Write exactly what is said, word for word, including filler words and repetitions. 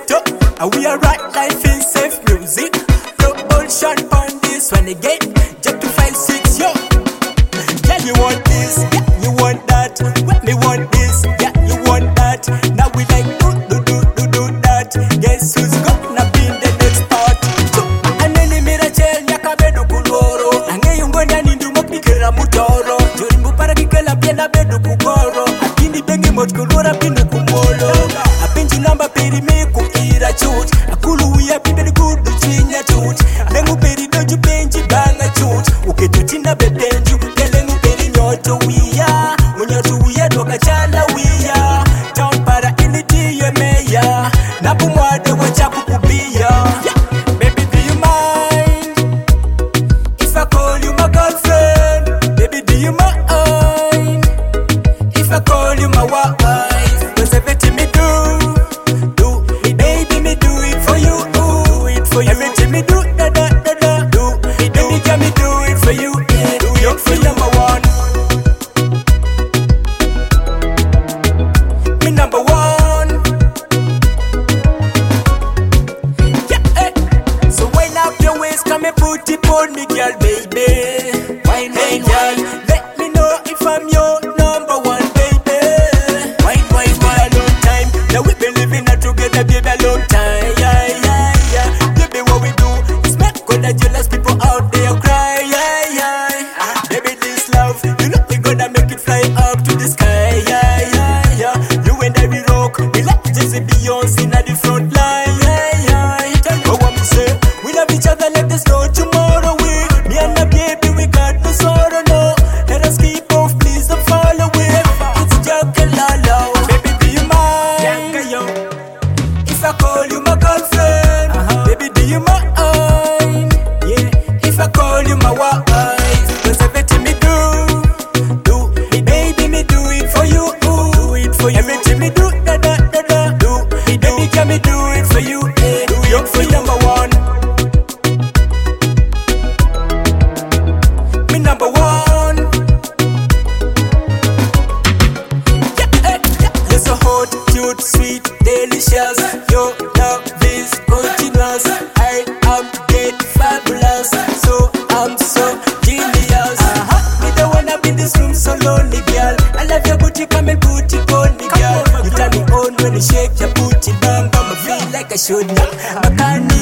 ghetto, and we are right life in safe music. No bullshit on this one again. Jump to five six yo. Yeah, you want this, yeah, you want that. When me want this, yeah, you want that. Now we like do do do do do that. Guess who's gonna be in the next part? Aneni mira chel nyakabedu kuloro. Ange yungo ndani ndumo pikira mutoro. Jori mbupara kikela piena bedu kugoro. Akini bengi mot kulora pinu kumolo. Apenji namba peri me kuira chut. Akulu uya pibedi kudu chinya chut. Bengu peri doju benji banga chut. Uketutinda bebenju. Kelengu peri nyoto uya. Unyoto uya doka chala uya. Town para initi ye meya. Napu mwade wachaku kubia. Baby, do you mind if I call you my girlfriend? Baby, do you mind if I call you my wife? Cause everything me do, do me baby, me do it for you, do it for you. Everything me do, da da da da, do me do it, can me do it for you, yeah, do it for number one. Me number one. Yeah, eh. So wind up your waist, come and put it on me, girl, baby. Wine, wine, girl. Let me know if I'm your number one, baby. Wine, wine, wine. A long time. Now we been living now together, baby, a long time. Yeah, yeah, yeah. Baby, what we do is make all the jealous people out there cry. Yeah, yeah. Baby, this love, you know we gonna make it fly up to the sky. Yeah, yeah, yeah. You and I we rock. We like Jay-Z, Beyonce at the front line. Yeah, yeah. Tell me what me say. We love each other like there's no tomorrow. We, me and my baby, we got no sorrow, no. Let us keep off, please don't fall away. It's Jack and Lala. Baby, do you mind? Jack, yo. If I call you my girlfriend, uh-huh. Baby, do you mind? Yeah. If I call you my wife, cause everything me do, do me baby, me do it for you, do it for you. Everything me do, da da da da, do me baby, can me do it for you, eh? Do it for you, number one. Me number one. Yeah, eh, yeah. You're so hot, cute, sweet, delicious. Your love is continuous. I am get fabulous, so I'm so genius. Uh-huh. Me don't wanna be in this room so lonely, girl. I love your booty, come and put it on me, girl. You turn me on when you shake your booty, bam bam. I feel like I should not. Makani